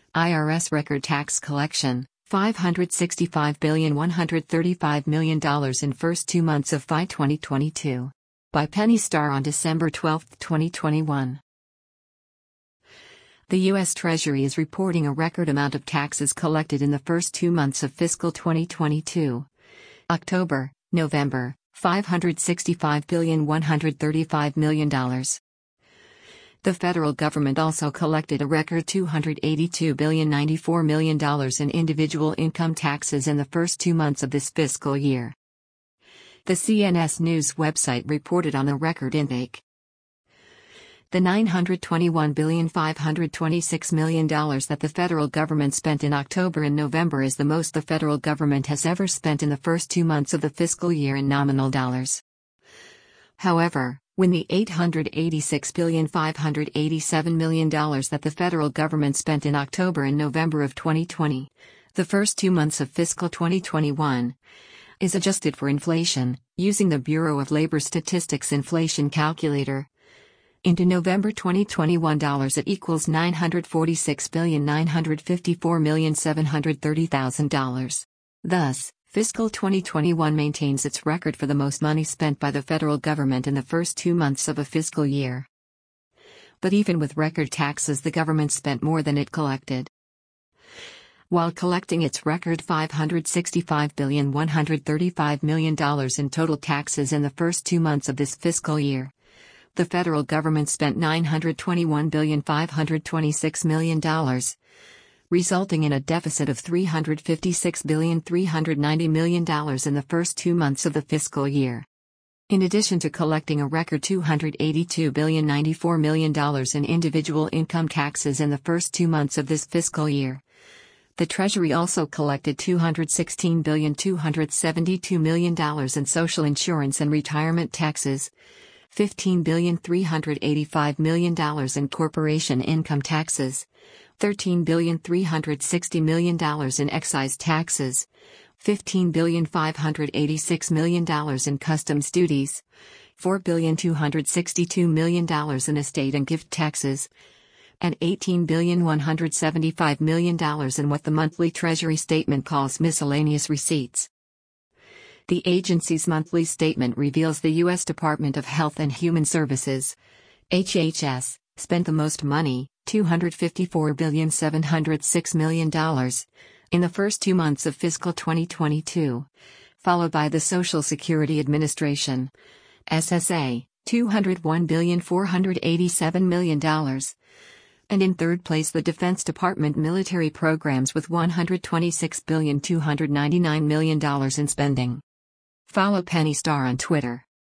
IRS record tax collection, $565,135,000,000 in first 2 months of FY 2022. By Penny Starr on December 12, 2021. The U.S. Treasury is reporting a record amount of taxes collected in the first 2 months of fiscal 2022. October, November, $565,135,000,000. The federal government also collected a record $282,094,000,000 in individual income taxes in the first 2 months of this fiscal year. The CNS News website reported on a record intake. The $921,526,000,000 that the federal government spent in October and November is the most the federal government has ever spent in the first 2 months of the fiscal year in nominal dollars. However, when the $886,587,000,000 that the federal government spent in October and November of 2020, the first 2 months of fiscal 2021, is adjusted for inflation, using the Bureau of Labor Statistics inflation calculator, into November 2021 dollars, it equals $946,954,730,000. Thus, fiscal 2021 maintains its record for the most money spent by the federal government in the first 2 months of a fiscal year. But even with record taxes, the government spent more than it collected. While collecting its record $565,135,000,000 in total taxes in the first 2 months of this fiscal year, the federal government spent $921,526,000,000, resulting in a deficit of $356,390,000,000 in the first 2 months of the fiscal year. In addition to collecting a record $282,094,000,000 in individual income taxes in the first 2 months of this fiscal year, the Treasury also collected $216,272,000,000 in social insurance and retirement taxes, $15,385,000,000 in corporation income taxes, $13,360,000,000 in excise taxes, $15,586,000,000 in customs duties, $4,262,000,000 in estate and gift taxes, and $18,175,000,000 in what the monthly Treasury statement calls miscellaneous receipts. The agency's monthly statement reveals the U.S. Department of Health and Human Services, HHS, spent the most money, $254,706,000,000, in the first 2 months of fiscal 2022, followed by the Social Security Administration, SSA, $201,487,000,000, and in third place the Defense Department military programs with $126,299,000,000 in spending. Follow Penny Starr on Twitter.